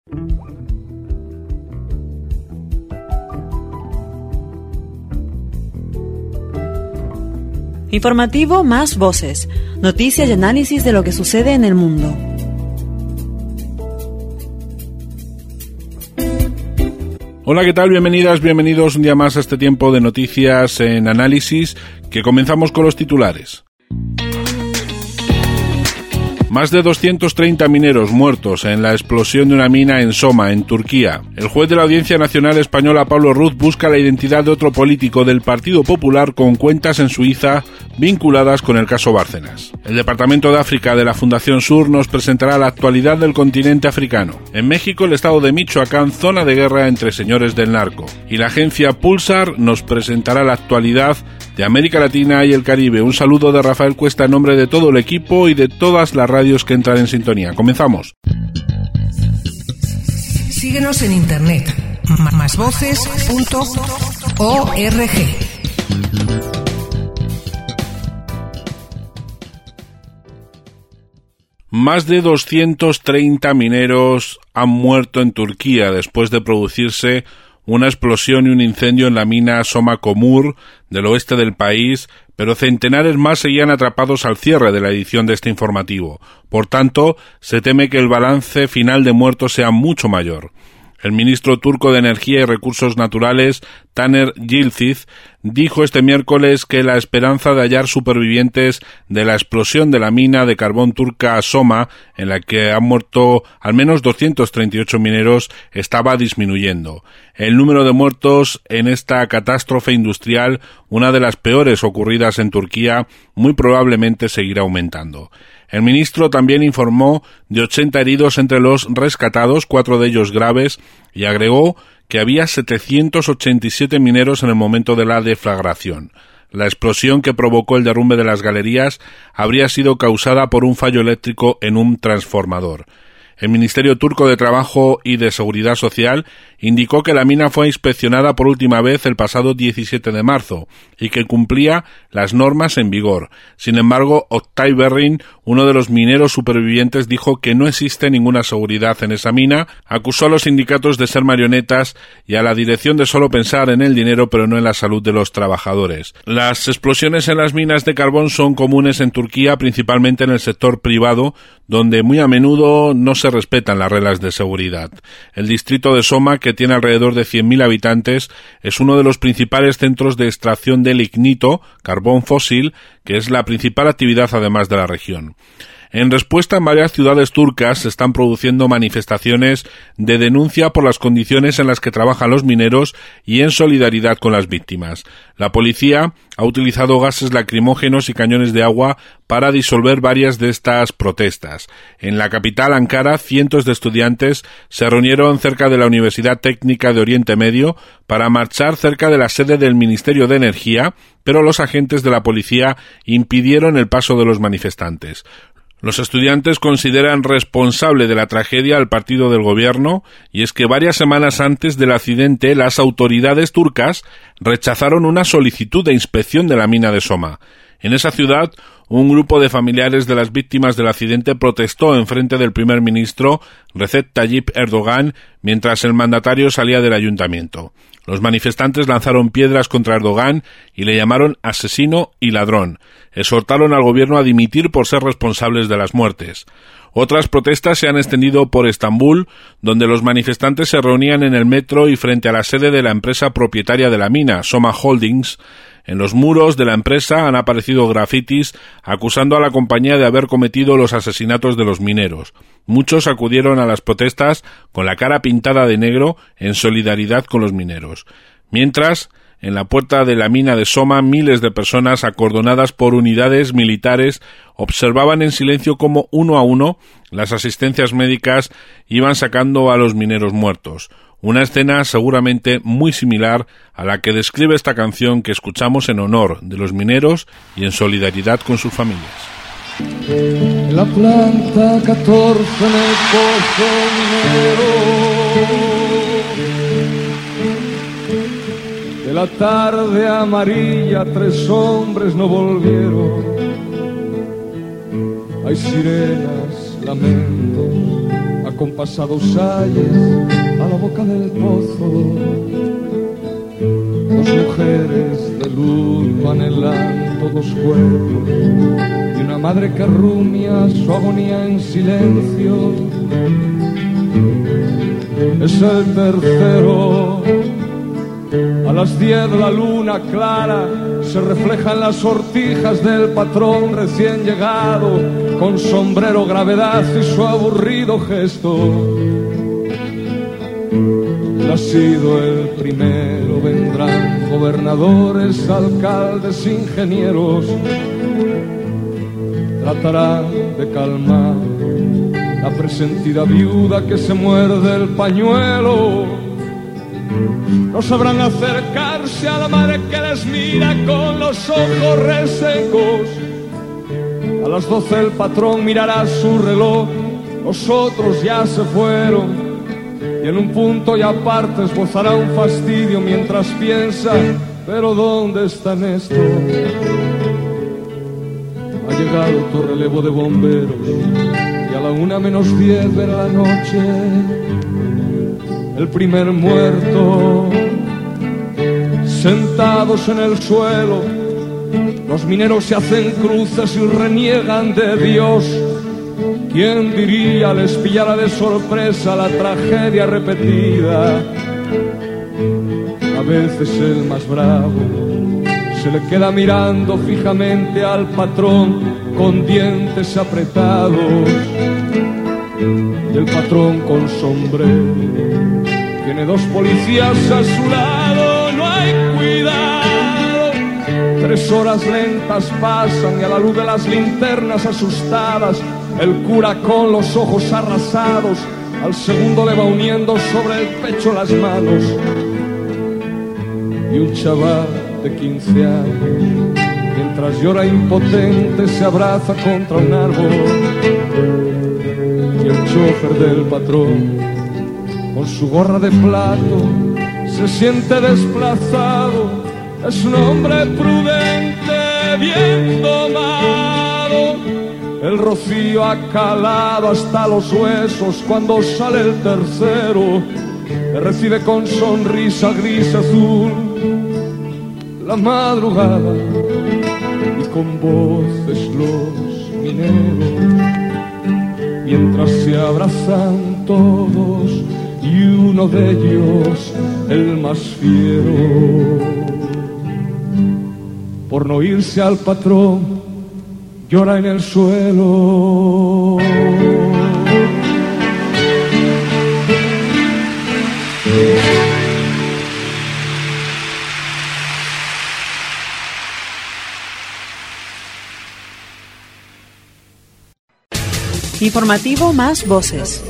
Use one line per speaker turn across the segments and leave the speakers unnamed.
Informativo Más Voces, noticias y análisis de lo que sucede en el mundo.
Hola, ¿qué tal? Bienvenidas, bienvenidos un día más a este tiempo de noticias en análisis, que comenzamos con los titulares. Más de 230 mineros muertos en la explosión de una mina en Soma, en Turquía. El juez de la Audiencia Nacional Española, Pablo Ruz, busca la identidad de otro político del Partido Popular con cuentas en Suiza vinculadas con el caso Bárcenas. El Departamento de África de la Fundación Sur nos presentará la actualidad del continente africano. En México, el estado de Michoacán, zona de guerra entre señores del narco. Y la agencia Pulsar nos presentará la actualidad de América Latina y el Caribe. Un saludo de Rafael Cuesta en nombre de todo el equipo y de todas las radios que entran en sintonía. Comenzamos.
Síguenos en internet, másvoces.org.
Más de 230 mineros han muerto en Turquía después de producirse una explosión y un incendio en la mina Soma Kömür del oeste del país, pero centenares más seguían atrapados al cierre de la edición de este informativo. Por tanto, se teme que el balance final de muertos sea mucho mayor. El ministro turco de Energía y Recursos Naturales, Taner Yildiz, dijo este miércoles que la esperanza de hallar supervivientes de la explosión de la mina de carbón turca Soma, en la que han muerto al menos 238 mineros, estaba disminuyendo. El número de muertos en esta catástrofe industrial, una de las peores ocurridas en Turquía, muy probablemente seguirá aumentando. El ministro también informó de 80 heridos entre los rescatados, 4 de ellos graves, y agregó que había 787 mineros en el momento de la deflagración. La explosión que provocó el derrumbe de las galerías habría sido causada por un fallo eléctrico en un transformador. El Ministerio Turco de Trabajo y de Seguridad Social indicó que la mina fue inspeccionada por última vez el pasado 17 de marzo y que cumplía las normas en vigor. Sin embargo, Oktay Berrin, uno de los mineros supervivientes, dijo que no existe ninguna seguridad en esa mina, acusó a los sindicatos de ser marionetas y a la dirección de solo pensar en el dinero pero no en la salud de los trabajadores. Las explosiones en las minas de carbón son comunes en Turquía, principalmente en el sector privado, donde muy a menudo no se respetan las reglas de seguridad. El distrito de Soma, que tiene alrededor de 100.000 habitantes, es uno de los principales centros de extracción de lignito, carbón fósil, que es la principal actividad además de la región. En respuesta, en varias ciudades turcas se están produciendo manifestaciones de denuncia por las condiciones en las que trabajan los mineros y en solidaridad con las víctimas. La policía ha utilizado gases lacrimógenos y cañones de agua para disolver varias de estas protestas. En la capital, Ankara, cientos de estudiantes se reunieron cerca de la Universidad Técnica de Oriente Medio para marchar cerca de la sede del Ministerio de Energía, pero los agentes de la policía impidieron el paso de los manifestantes. Los estudiantes consideran responsable de la tragedia al partido del gobierno, y es que varias semanas antes del accidente las autoridades turcas rechazaron una solicitud de inspección de la mina de Soma. En esa ciudad, un grupo de familiares de las víctimas del accidente protestó enfrente del primer ministro Recep Tayyip Erdogan mientras el mandatario salía del ayuntamiento. Los manifestantes lanzaron piedras contra Erdogan y le llamaron asesino y ladrón. Exhortaron al gobierno a dimitir por ser responsables de las muertes. Otras protestas se han extendido por Estambul, donde los manifestantes se reunían en el metro y frente a la sede de la empresa propietaria de la mina, Soma Holdings. En los muros de la empresa han aparecido grafitis acusando a la compañía de haber cometido los asesinatos de los mineros. Muchos acudieron a las protestas con la cara pintada de negro en solidaridad con los mineros. Mientras, en la puerta de la mina de Soma, miles de personas acordonadas por unidades militares observaban en silencio cómo uno a uno las asistencias médicas iban sacando a los mineros muertos. Una escena seguramente muy similar a la que describe esta canción que escuchamos en honor de los mineros y en solidaridad con sus familias.
La planta 14 en el pozo minero. De la tarde amarilla 3 hombres no volvieron. Hay sirenas, lamentos, acompasados ayes a la boca del pozo. Dos mujeres de luz van helando dos cuerpos y una madre que rumia su agonía en silencio. Es el tercero. A las 10 la luna clara se refleja en las sortijas del patrón recién llegado, con sombrero, gravedad y su aburrido gesto. Él ha sido el primero, vendrán gobernadores, alcaldes, ingenieros. Tratarán de calmar la presentida viuda que se muerde el pañuelo. No sabrán acercarse a la madre que les mira con los ojos resecos. A las 12 el patrón mirará su reloj, los otros ya se fueron, y en un punto y aparte esbozará un fastidio mientras piensa, pero ¿dónde están estos? Ha llegado tu relevo de bomberos y a la 1:10 de la noche el primer muerto. Sentados en el suelo, los mineros se hacen cruces y reniegan de Dios. ¿Quién diría les pillara de sorpresa la tragedia repetida? A veces el más bravo se le queda mirando fijamente al patrón con dientes apretados. Y el patrón con sombrero tiene dos policías a su lado, no hay cuidado. 3 horas lentas pasan y a la luz de las linternas asustadas, el cura con los ojos arrasados, al segundo le va uniendo sobre el pecho las manos. Y un chaval de 15 años, mientras llora impotente, se abraza contra un árbol. Y el chofer del patrón, con su gorra de plato, se siente desplazado. Es un hombre prudente, bien domado. El rocío ha calado hasta los huesos cuando sale el tercero. Le recibe con sonrisa gris azul la madrugada y con voces los mineros, mientras se abrazan todos y uno de ellos, el más fiero, por no irse al patrón, llora en el suelo.
Informativo Más Voces.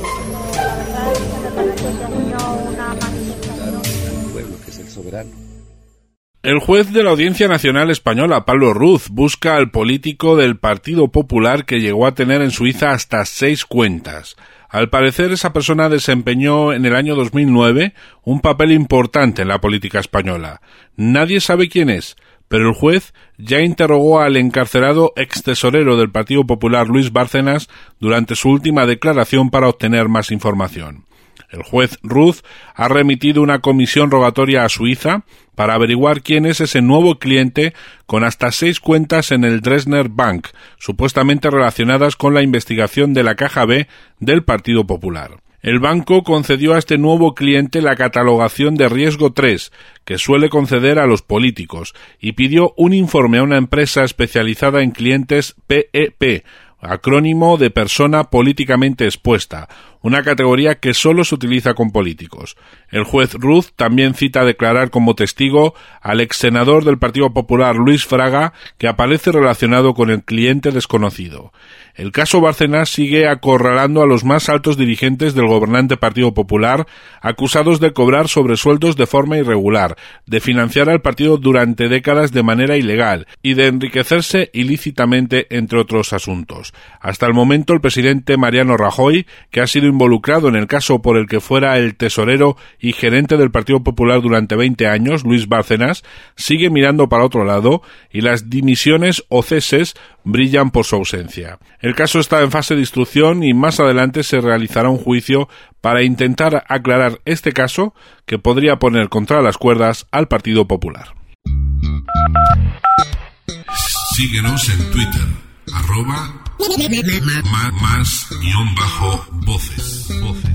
El juez de la Audiencia Nacional Española, Pablo Ruz, busca al político del Partido Popular que llegó a tener en Suiza hasta 6 cuentas. Al parecer, esa persona desempeñó en el año 2009 un papel importante en la política española. Nadie sabe quién es, pero el juez ya interrogó al encarcelado extesorero del Partido Popular, Luis Bárcenas, durante su última declaración para obtener más información. El juez Ruz ha remitido una comisión rogatoria a Suiza para averiguar quién es ese nuevo cliente con hasta 6 cuentas en el Dresdner Bank, supuestamente relacionadas con la investigación de la Caja B del Partido Popular. El banco concedió a este nuevo cliente la catalogación de riesgo 3, que suele conceder a los políticos, y pidió un informe a una empresa especializada en clientes PEP, acrónimo de persona políticamente expuesta, una categoría que solo se utiliza con políticos. El juez Ruz también cita a declarar como testigo al ex senador del Partido Popular Luis Fraga, que aparece relacionado con el cliente desconocido. El caso Bárcenas sigue acorralando a los más altos dirigentes del gobernante Partido Popular, acusados de cobrar sobresueldos de forma irregular, de financiar al partido durante décadas de manera ilegal y de enriquecerse ilícitamente, entre otros asuntos. Hasta el momento, el presidente Mariano Rajoy, que ha sido involucrado en el caso por el que fuera el tesorero y gerente del Partido Popular durante 20 años, Luis Bárcenas, sigue mirando para otro lado y las dimisiones o ceses brillan por su ausencia. El caso está en fase de instrucción y más adelante se realizará un juicio para intentar aclarar este caso que podría poner contra las cuerdas al Partido Popular.
Síguenos en Twitter, @más_voces.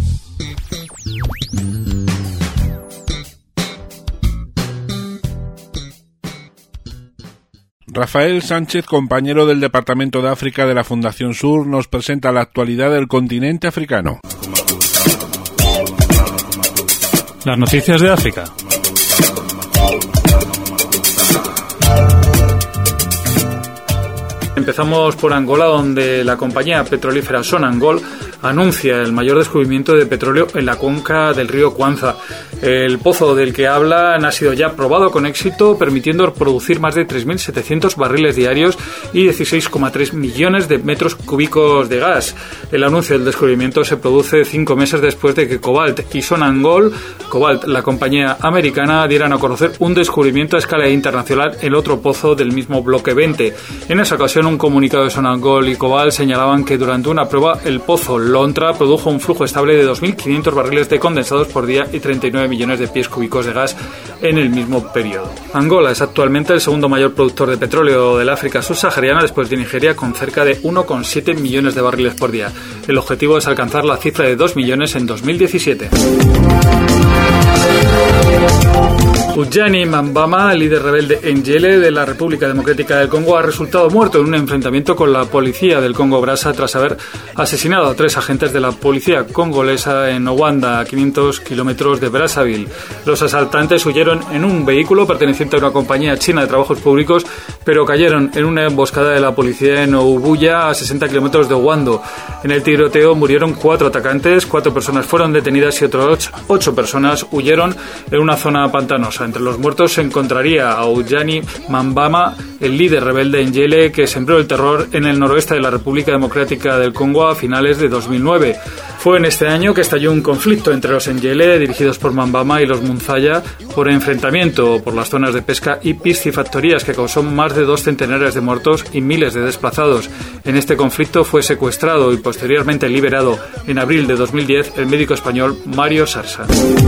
Rafael Sánchez, compañero del Departamento de África de la Fundación Sur, nos presenta la actualidad del continente africano.
Las noticias de África. Empezamos por Angola, donde la compañía petrolífera Sonangol anuncia el mayor descubrimiento de petróleo en la cuenca del río Kwanza. El pozo del que hablan ha sido ya probado con éxito, permitiendo producir más de 3.700 barriles diarios y 16,3 millones de metros cúbicos de gas. El anuncio del descubrimiento se produce 5 meses después de que Cobalt y Sonangol, Cobalt, la compañía americana, dieran a conocer un descubrimiento a escala internacional en otro pozo del mismo bloque 20. En esa ocasión, un comunicado de Sonangol y Cobalt señalaban que durante una prueba el pozo Lontra produjo un flujo estable de 2.500 barriles de condensados por día y 39 millones de pies cúbicos de gas en el mismo periodo. Angola es actualmente el segundo mayor productor de petróleo del África subsahariana después de Nigeria, con cerca de 1,7 millones de barriles por día. El objetivo es alcanzar la cifra de 2 millones en 2017. Ujani Mambama, el líder rebelde Engele de la República Democrática del Congo, ha resultado muerto en un enfrentamiento con la policía del Congo-Brazzaville tras haber asesinado a 3 agentes de la policía congolesa en Owanda, a 500 kilómetros de Brazzaville. Los asaltantes huyeron en un vehículo perteneciente a una compañía china de trabajos públicos, pero cayeron en una emboscada de la policía en Oubuya, a 60 kilómetros de Owando. En el tiroteo murieron 4 atacantes, 4 personas fueron detenidas y otras 8 personas huyeron en una zona pantanosa. Entre los muertos se encontraría a Ujani Mambama, el líder rebelde Engele que sembró el terror en el noroeste de la República Democrática del Congo a finales de 2009. Fue en este año que estalló un conflicto entre los Engele, dirigidos por Mambama, y los Munzaya, por enfrentamiento por las zonas de pesca y piscifactorías, que causó más de 2 centenares de muertos y miles de desplazados. En este conflicto fue secuestrado y posteriormente liberado en abril de 2010 el médico español Mario Sarsa.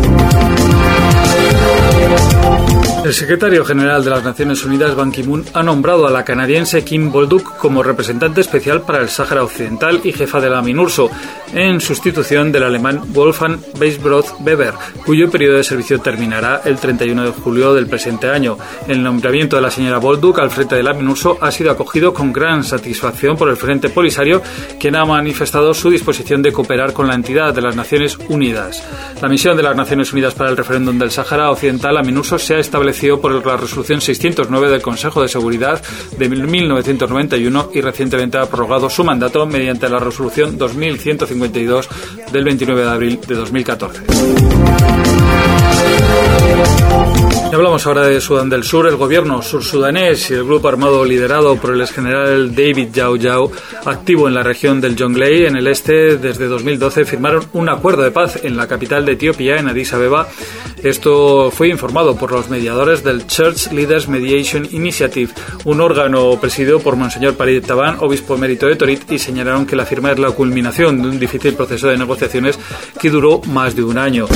El secretario general de las Naciones Unidas, Ban Ki-moon, ha nombrado a la canadiense Kim Bolduc como representante especial para el Sáhara Occidental y jefa de la MINURSO, en sustitución del alemán Wolfgang Weisbrot-Weber, cuyo periodo de servicio terminará el 31 de julio del presente año. El nombramiento de la señora Bolduc al frente de la MINURSO ha sido acogido con gran satisfacción por el Frente Polisario, quien ha manifestado su disposición de cooperar con la entidad de las Naciones Unidas. La misión de las Naciones Unidas para el referéndum del Sáhara Occidental, la MINURSO, se ha establecido por la resolución 609 del Consejo de Seguridad de 1991 y recientemente ha prorrogado su mandato mediante la resolución 2152 del 29 de abril de 2014. Y hablamos ahora de Sudán del Sur. El gobierno sursudanés y el grupo armado liderado por el exgeneral David Yao Yao, activo en la región del Jonglei, en el este, desde 2012, firmaron un acuerdo de paz en la capital de Etiopía, en Addis Abeba. Esto fue informado por los mediadores del Church Leaders Mediation Initiative, un órgano presidido por Monseñor Parit Taban, obispo emérito de Torit, y señalaron que la firma es la culminación de un difícil proceso de negociaciones que duró más de un año.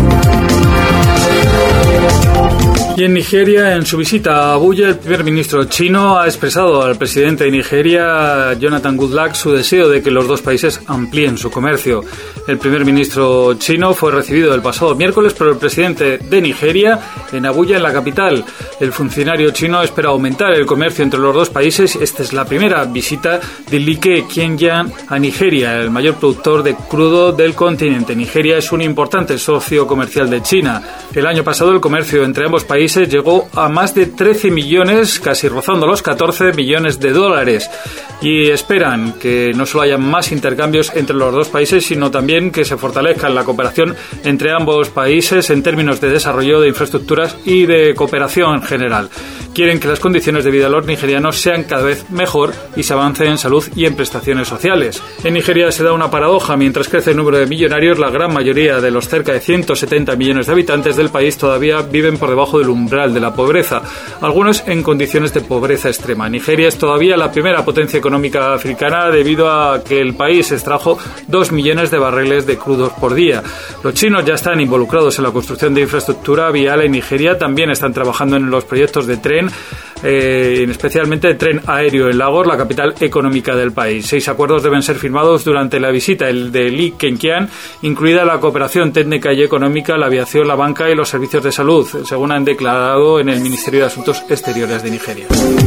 Y en Nigeria, en su visita a Abuya, el primer ministro chino ha expresado al presidente de Nigeria, Jonathan Goodluck, su deseo de que los dos países amplíen su comercio. El primer ministro chino fue recibido el pasado miércoles por el presidente de Nigeria en Abuya, en la capital. El funcionario chino espera aumentar el comercio entre los dos países. Esta es la primera visita de Li Keqiang a Nigeria, el mayor productor de crudo del continente. Nigeria es un importante socio comercial de China. El año pasado el comercio entre ambos países llegó a más de 13 millones, casi rozando los 14 millones de dólares. Y esperan que no solo haya más intercambios entre los dos países, sino también que se fortalezca la cooperación entre ambos países en términos de desarrollo de infraestructuras y de cooperación en general. Quieren que las condiciones de vida de los nigerianos sean cada vez mejor y se avance en salud y en prestaciones sociales. En Nigeria se da una paradoja. Mientras crece el número de millonarios, la gran mayoría de los cerca de 170 millones de habitantes del país todavía viven por debajo del del umbral de la pobreza, algunos en condiciones de pobreza extrema. Nigeria es todavía la primera potencia económica africana debido a que el país extrajo 2 millones de barriles de crudos por día. Los chinos ya están involucrados en la construcción de infraestructura vial en Nigeria, también están trabajando en los proyectos de tren, especialmente de tren aéreo en Lagos, la capital económica del país. 6 acuerdos deben ser firmados durante la visita, el de Lee Kenkian, incluida la cooperación técnica y económica, la aviación, la banca y los servicios de salud, según han declarado en el Ministerio de Asuntos Exteriores de Nigeria.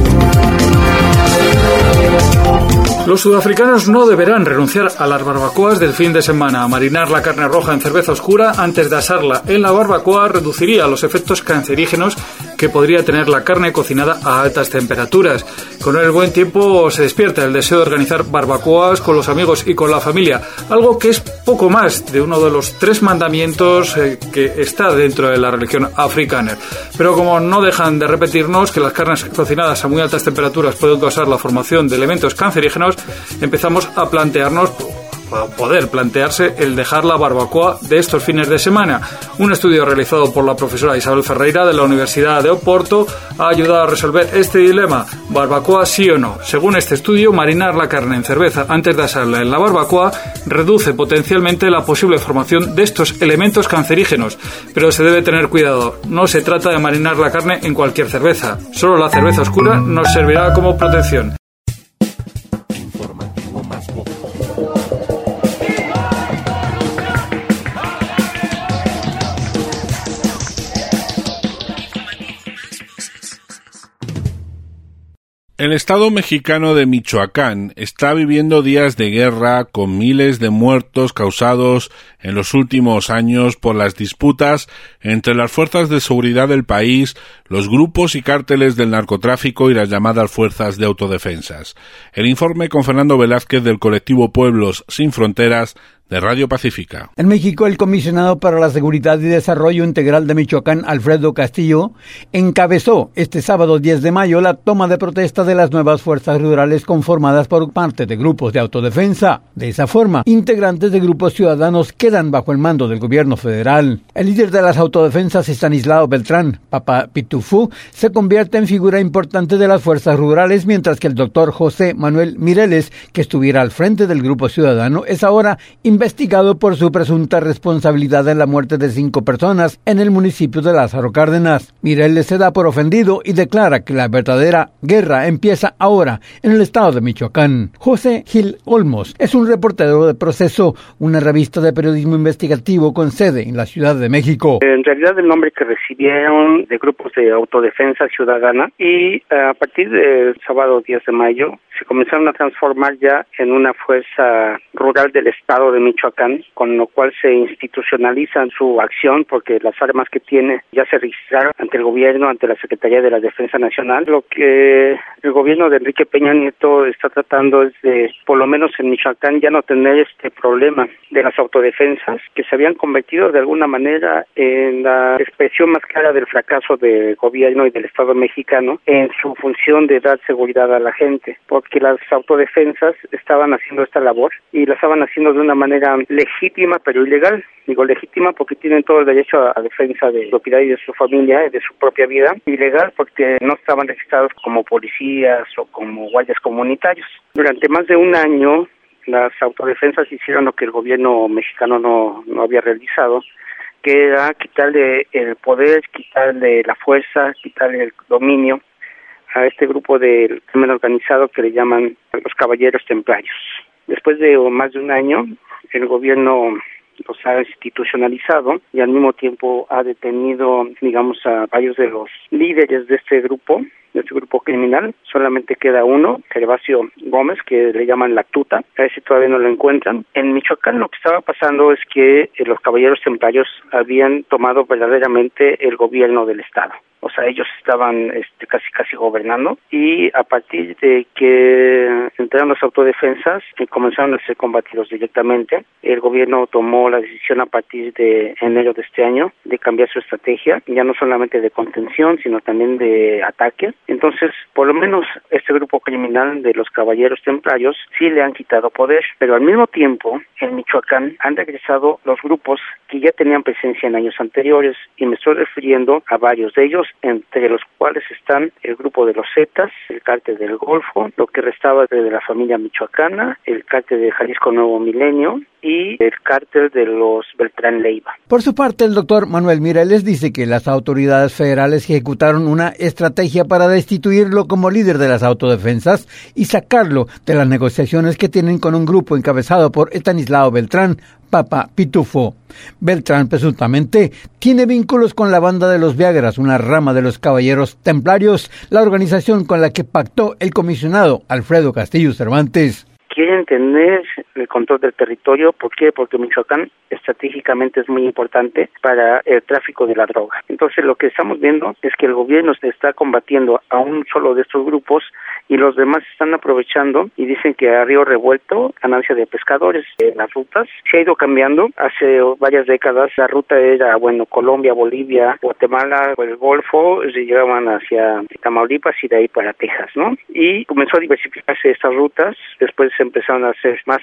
Los sudafricanos no deberán renunciar a las barbacoas del fin de semana. Marinar la carne roja en cerveza oscura antes de asarla en la barbacoa reduciría los efectos cancerígenos que podría tener la carne cocinada a altas temperaturas. Con el buen tiempo se despierta el deseo de organizar barbacoas con los amigos y con la familia, algo que es poco más de uno de los 3 mandamientos que está dentro de la religión africana. Pero como no dejan de repetirnos que las carnes cocinadas a muy altas temperaturas pueden causar la formación de elementos cancerígenos, empezamos a poder plantearse el dejar la barbacoa de estos fines de semana. Un estudio realizado por la profesora Isabel Ferreira de la Universidad de Oporto ha ayudado a resolver este dilema: ¿barbacoa sí o no? Según este estudio, marinar la carne en cerveza antes de asarla en la barbacoa reduce potencialmente la posible formación de estos elementos cancerígenos, pero se debe tener cuidado. No se trata de marinar la carne en cualquier cerveza. Solo la cerveza oscura nos servirá como protección.
El estado mexicano de Michoacán está viviendo días de guerra con miles de muertos causados en los últimos años por las disputas entre las fuerzas de seguridad del país, los grupos y cárteles del narcotráfico y las llamadas fuerzas de autodefensas. El informe con Fernando Velázquez del colectivo Pueblos Sin Fronteras de Radio Pacífica.
En México, el comisionado para la Seguridad y Desarrollo Integral de Michoacán, Alfredo Castillo, encabezó este sábado 10 de mayo la toma de protesta de las nuevas fuerzas rurales conformadas por parte de grupos de autodefensa. De esa forma, integrantes de grupos ciudadanos quedan bajo el mando del gobierno federal. El líder de las autodefensas, Estanislao Beltrán, Papa Pitufú, se convierte en figura importante de las fuerzas rurales, mientras que el doctor José Manuel Mireles, que estuviera al frente del grupo ciudadano, es ahora investigado por su presunta responsabilidad en la muerte de 5 personas en el municipio de Lázaro Cárdenas. Mireles se da por ofendido y declara que la verdadera guerra empieza ahora en el estado de Michoacán. José Gil Olmos es un reportero de Proceso, una revista de periodismo investigativo con sede en la Ciudad de México.
En realidad el nombre que recibieron de grupos de autodefensa ciudadana, y a partir del sábado 10 de mayo se comenzaron a transformar ya en una fuerza rural del estado de Michoacán, con lo cual se institucionaliza su acción porque las armas que tiene ya se registraron ante el gobierno, ante la Secretaría de la Defensa Nacional. Lo que el gobierno de Enrique Peña Nieto está tratando es de, por lo menos en Michoacán, ya no tener este problema de las autodefensas, que se habían convertido de alguna manera en la expresión más clara del fracaso del gobierno y del Estado mexicano en su función de dar seguridad a la gente, porque las autodefensas estaban haciendo esta labor y la estaban haciendo de una manera legítima pero ilegal. Digo legítima porque tienen todo el derecho a defensa de su propiedad y de su familia y de su propia vida. Ilegal porque no estaban registrados como policías o como guardias comunitarios. Durante más de un año las autodefensas hicieron lo que el gobierno mexicano no había realizado, que era quitarle el poder, quitarle la fuerza, quitarle el dominio a este grupo del crimen organizado que le llaman los caballeros templarios. Después de más de un año, el gobierno los ha institucionalizado y al mismo tiempo ha detenido, digamos, a varios de los líderes de este grupo criminal. Solamente queda uno, Gervasio Gómez, que le llaman la tuta. A ese todavía no lo encuentran. En Michoacán lo que estaba pasando es que los caballeros templarios habían tomado verdaderamente el gobierno del estado. O sea, ellos estaban casi gobernando, y a partir de que entraron las autodefensas y comenzaron a ser combatidos directamente, el gobierno tomó la decisión a partir de enero de este año de cambiar su estrategia, ya no solamente de contención, sino también de ataque. Entonces, por lo menos este grupo criminal de los caballeros templarios sí le han quitado poder, pero al mismo tiempo en Michoacán han regresado los grupos que ya tenían presencia en años anteriores, y me estoy refiriendo a varios de ellos entre los cuales están el grupo de los Zetas, el cártel del Golfo, lo que restaba de la familia michoacana, el cártel de Jalisco Nuevo Milenio y el cártel de los Beltrán Leiva.
Por su parte, el doctor Manuel Mireles dice que las autoridades federales ejecutaron una estrategia para destituirlo como líder de las autodefensas y sacarlo de las negociaciones que tienen con un grupo encabezado por Estanislao Beltrán, Papa Pitufo. Beltrán presuntamente tiene vínculos con la banda de los Viagras, una rama de los Caballeros Templarios, la organización con la que pactó el comisionado Alfredo Castillo Cervantes.
Quieren tener el control del territorio. ¿Por qué? Porque Michoacán estratégicamente es muy importante para el tráfico de la droga. Entonces lo que estamos viendo es que el gobierno se está combatiendo a un solo de estos grupos y los demás están aprovechando y dicen que a río revuelto, ganancia de pescadores. Las rutas se ha ido cambiando. Hace varias décadas la ruta era, Colombia, Bolivia, Guatemala, el Golfo, se llegaban hacia Tamaulipas y de ahí para Texas, ¿no? Y comenzó a diversificarse estas rutas. Después se empezaron a hacer más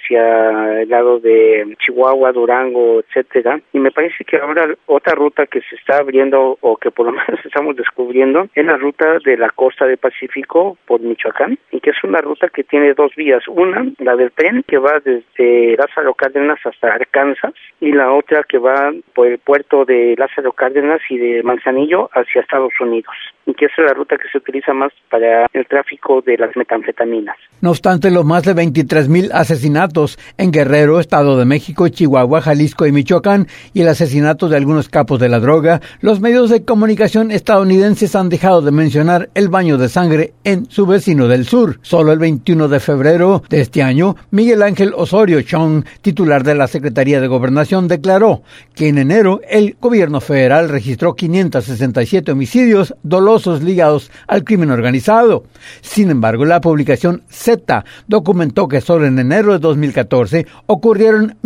hacia el lado de Chihuahua, Durango, etcétera. Y me parece que ahora otra ruta que se está abriendo o que por lo menos estamos descubriendo es la ruta de la costa del Pacífico por Michoacán, y que es una ruta que tiene dos vías. Una, la del tren, que va desde Lázaro Cárdenas hasta Arkansas, y la otra que va por el puerto de Lázaro Cárdenas y de Manzanillo hacia Estados Unidos, y que esa es la ruta que se utiliza más para el tráfico de las metanfetaminas.
No obstante, los más de 23,000 asesinatos en Guerrero, Estado de México, Chihuahua, Jalisco y Michoacán, y el asesinato de algunos capos de la droga, los medios de comunicación estadounidenses han dejado de mencionar el baño de sangre en su vecino del sur. Solo el 21 de febrero de este año, Miguel Ángel Osorio Chong, titular de la Secretaría de Gobernación, declaró que en enero el gobierno federal registró 567 homicidios dolosos ligados al crimen organizado. Sin embargo, la publicación Z documentó que solo en enero de 2014 ocurrieron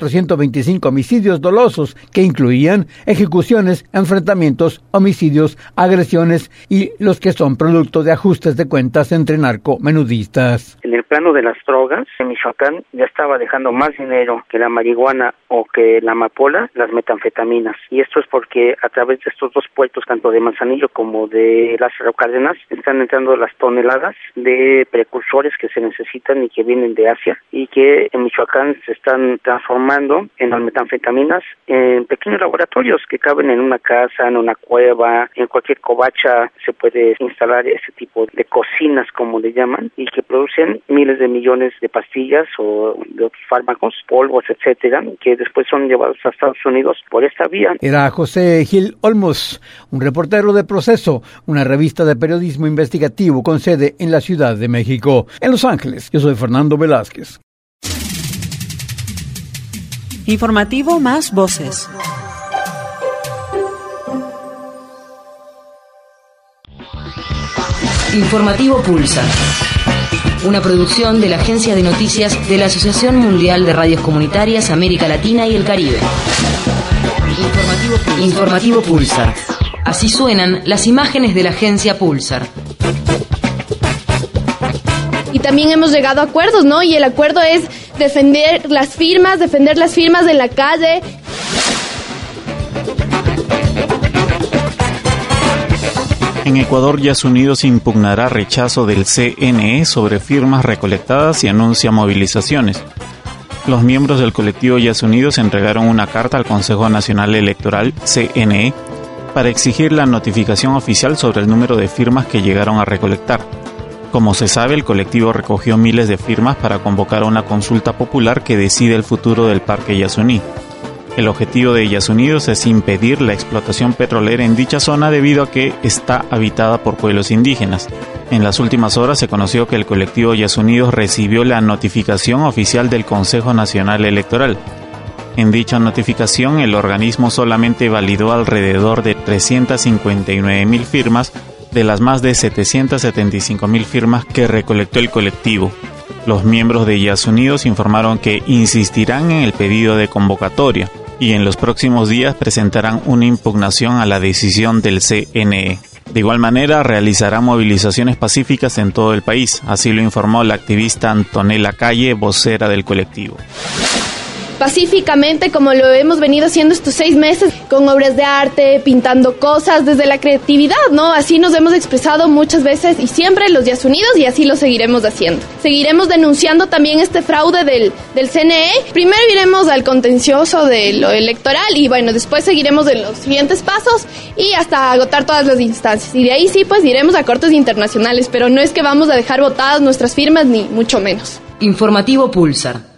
1,425 homicidios dolosos que incluían ejecuciones, enfrentamientos, homicidios, agresiones y los que son producto de ajustes de cuentas entre narcomenudistas.
En el plano de las drogas, en Michoacán ya estaba dejando más dinero que la marihuana o que la amapola, las metanfetaminas. Y esto es porque a través de estos dos puertos, tanto de Manzanillo como de Lázaro Cárdenas, están entrando las toneladas de precursores que se necesitan y que vienen de Asia, y que en Michoacán se están transformando en las metanfetaminas en pequeños laboratorios que caben en una casa, en una cueva, en cualquier covacha se puede instalar ese tipo de cocinas, como le llaman, y que producen miles de millones de pastillas o de otros fármacos, polvos, etcétera, que después son llevados a Estados Unidos por esta vía.
Era José Gil Olmos, un reportero de Proceso, una revista de periodismo investigativo con sede en la Ciudad de México. En Los Ángeles, yo soy Fernando Velázquez.
Informativo Más Voces.
Informativo Pulsar, una producción de la Agencia de Noticias de la Asociación Mundial de Radios Comunitarias América Latina y el Caribe. Informativo Pulsar. Así suenan las imágenes de la agencia Pulsar.
Y también hemos llegado a acuerdos, ¿no? Y el acuerdo es defender las firmas en la calle.
En Ecuador, Yas Unidos impugnará rechazo del CNE sobre firmas recolectadas y anuncia movilizaciones. Los miembros del colectivo Yas Unidos entregaron una carta al Consejo Nacional Electoral, CNE, para exigir la notificación oficial sobre el número de firmas que llegaron a recolectar. Como se sabe, el colectivo recogió miles de firmas para convocar una consulta popular que decide el futuro del Parque Yasuní. El objetivo de Yas Unidos es impedir la explotación petrolera en dicha zona debido a que está habitada por pueblos indígenas. En las últimas horas se conoció que el colectivo Yas Unidos recibió la notificación oficial del Consejo Nacional Electoral. En dicha notificación, el organismo solamente validó alrededor de 359,000 firmas de las más de 775,000 firmas que recolectó el colectivo. Los miembros de Yas Unidos informaron que insistirán en el pedido de convocatoria y en los próximos días presentarán una impugnación a la decisión del CNE. De igual manera, realizarán movilizaciones pacíficas en todo el país, así lo informó la activista Antonella Calle, vocera del colectivo.
pacíficamente, como lo hemos venido haciendo estos 6 meses, con obras de arte, pintando cosas desde la creatividad, ¿no? Así nos hemos expresado muchas veces y siempre los Días Unidos, y así lo seguiremos haciendo. Seguiremos denunciando también este fraude del CNE. Primero iremos al contencioso de lo electoral y bueno, después seguiremos en los siguientes pasos y hasta agotar todas las instancias. Y de ahí sí, pues iremos a cortes internacionales, pero no es que vamos a dejar botadas nuestras firmas, ni mucho menos.
Informativo Pulsar.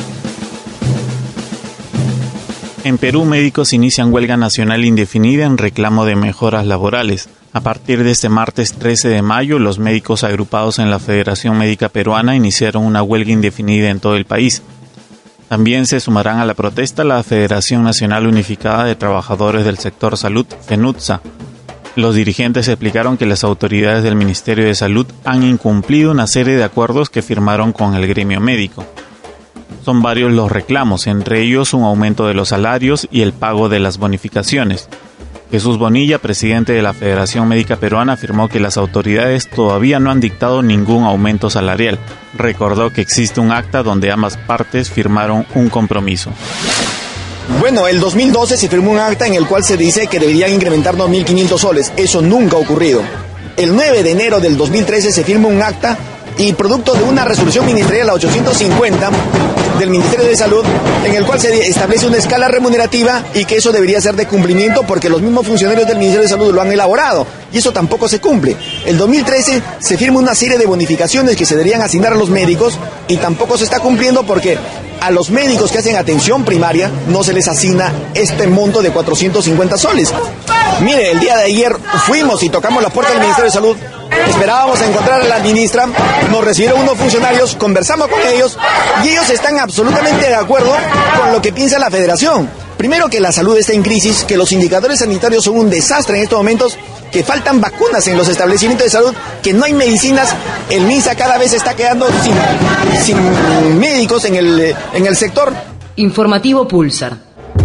En Perú, médicos inician huelga nacional indefinida en reclamo de mejoras laborales. A partir de este martes 13 de mayo, los médicos agrupados en la Federación Médica Peruana iniciaron una huelga indefinida en todo el país. También se sumarán a la protesta la Federación Nacional Unificada de Trabajadores del Sector Salud, FENUTSA. Los dirigentes explicaron que las autoridades del Ministerio de Salud han incumplido una serie de acuerdos que firmaron con el gremio médico. Son varios los reclamos, entre ellos un aumento de los salarios y el pago de las bonificaciones. Jesús Bonilla, presidente de la Federación Médica Peruana, afirmó que las autoridades todavía no han dictado ningún aumento salarial. Recordó que existe un acta donde ambas partes firmaron un compromiso.
Bueno, el 2012 se firmó un acta en el cual se dice que deberían incrementar 2.500 soles. Eso nunca ha ocurrido. El 9 de enero del 2013 se firma un acta y producto de una resolución ministerial, la 850 del Ministerio de Salud, en el cual se establece una escala remunerativa y que eso debería ser de cumplimiento porque los mismos funcionarios del Ministerio de Salud lo han elaborado y eso tampoco se cumple. El 2013 se firma una serie de bonificaciones que se deberían asignar a los médicos y tampoco se está cumpliendo porque a los médicos que hacen atención primaria no se les asigna este monto de 450 soles. Mire, el día de ayer fuimos y tocamos la puerta del Ministerio de Salud, esperábamos encontrar a la ministra, nos recibieron unos funcionarios, conversamos con ellos y ellos están absolutamente de acuerdo con lo que piensa la federación. Primero, que la salud está en crisis, que los indicadores sanitarios son un desastre en estos momentos, que faltan vacunas en los establecimientos de salud, que no hay medicinas. El MINSA cada vez está quedando sin médicos en el sector.
Informativo Pulsar.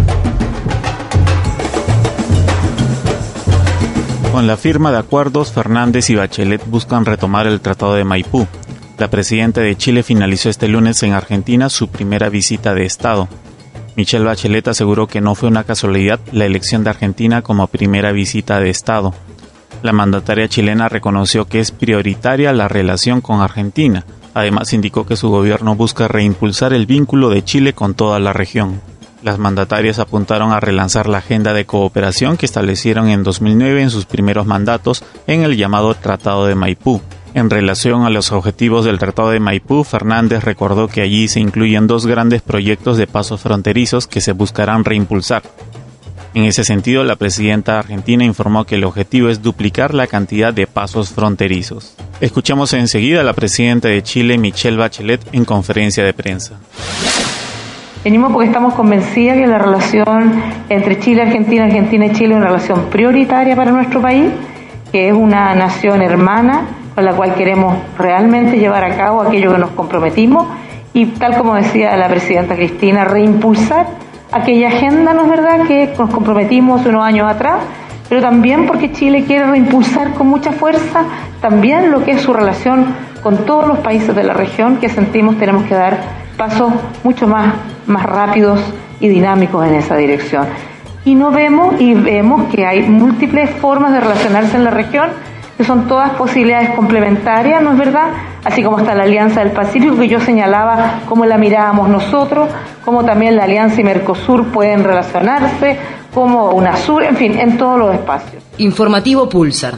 Con la firma de acuerdos, Fernández y Bachelet buscan retomar el Tratado de Maipú. La presidenta de Chile finalizó este lunes en Argentina su primera visita de Estado. Michelle Bachelet aseguró que no fue una casualidad la elección de Argentina como primera visita de Estado. La mandataria chilena reconoció que es prioritaria la relación con Argentina. Además, indicó que su gobierno busca reimpulsar el vínculo de Chile con toda la región. Las mandatarias apuntaron a relanzar la agenda de cooperación que establecieron en 2009 en sus primeros mandatos en el llamado Tratado de Maipú. En relación a los objetivos del Tratado de Maipú, Fernández recordó que allí se incluyen 2 grandes proyectos de pasos fronterizos que se buscarán reimpulsar. En ese sentido, la presidenta argentina informó que el objetivo es duplicar la cantidad de pasos fronterizos. Escuchamos enseguida a la presidenta de Chile, Michelle Bachelet, en conferencia de prensa.
Venimos porque estamos convencidas que la relación entre Chile, Argentina y Chile es una relación prioritaria para nuestro país, que es una nación hermana con la cual queremos realmente llevar a cabo aquello que nos comprometimos y, tal como decía la presidenta Cristina, reimpulsar aquella agenda, ¿no es verdad?, que nos comprometimos unos años atrás, pero también porque Chile quiere reimpulsar con mucha fuerza también lo que es su relación con todos los países de la región, que sentimos tenemos que dar pasos mucho más rápidos y dinámicos en esa dirección. Y vemos que hay múltiples formas de relacionarse en la región, que son todas posibilidades complementarias, ¿no es verdad? Así como está la Alianza del Pacífico, que yo señalaba cómo la mirábamos nosotros, cómo también la Alianza y Mercosur pueden relacionarse, como UNASUR, en fin, en todos los espacios.
Informativo Pulsar.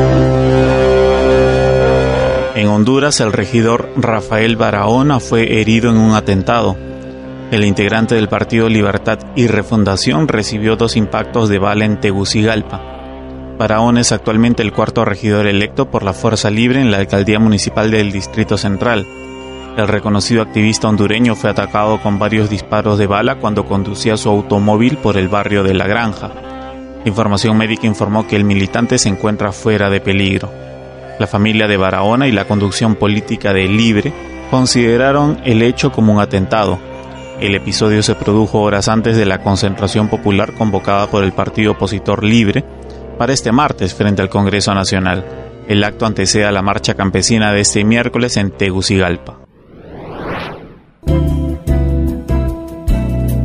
En Honduras, el regidor Rafael Barahona fue herido en un atentado. El integrante del Partido Libertad y Refundación recibió 2 impactos de bala en Tegucigalpa. Barahona es actualmente el 4º regidor electo por la Fuerza Libre en la alcaldía municipal del Distrito Central. El reconocido activista hondureño fue atacado con varios disparos de bala cuando conducía su automóvil por el barrio de La Granja. Información Médica informó que el militante se encuentra fuera de peligro. La familia de Barahona y la conducción política de Libre consideraron el hecho como un atentado. El episodio se produjo horas antes de la concentración popular convocada por el partido opositor Libre para este martes frente al Congreso Nacional. El acto antecede a la marcha campesina de este miércoles en Tegucigalpa.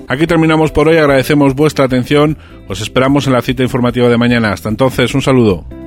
Aquí terminamos por hoy, agradecemos vuestra atención, os esperamos en la cita informativa de mañana. Hasta entonces, un saludo.